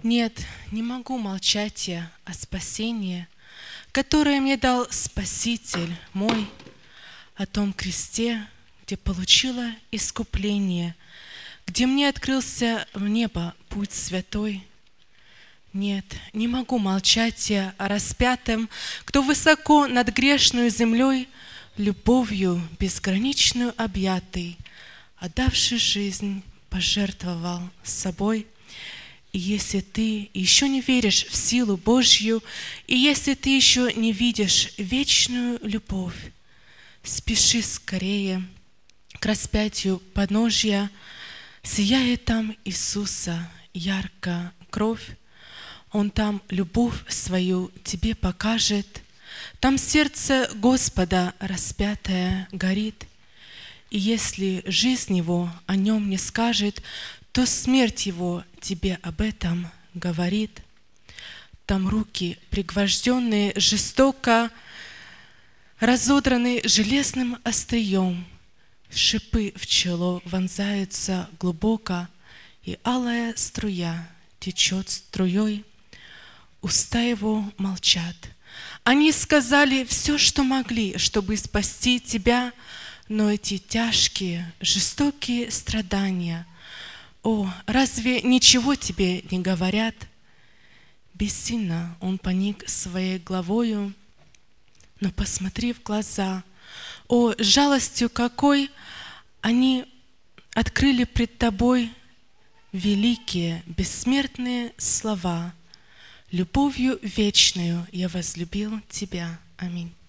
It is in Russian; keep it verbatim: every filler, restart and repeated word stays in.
Нет, не могу молчать я о спасении, которое мне дал Спаситель мой, о том кресте, где получила искупление, где мне открылся в небо путь святой. Нет, не могу молчать я о распятом, кто высоко над грешную землей любовью безграничную объятый, отдавший жизнь, пожертвовал собой. И если ты еще не веришь в силу Божью, и если ты еще не видишь вечную любовь, спеши скорее к распятию подножья, сияет там Иисуса ярко кровь. Он там любовь свою тебе покажет, там сердце Господа распятое горит. И если жизнь Его о нем не скажет, то смерть Его тебе об этом говорит. Там руки, пригвожденные жестоко, разодраны железным острием, шипы в чело вонзаются глубоко, и алая струя течет струей. Уста Его молчат. Они сказали все, что могли, чтобы спасти тебя, но эти тяжкие, жестокие страдания, о, разве ничего тебе не говорят? Бессильно он поник своей главою, но посмотри в глаза, о, жалостью какой они открыли пред тобой великие, бессмертные слова. Любовью вечную я возлюбил тебя. Аминь.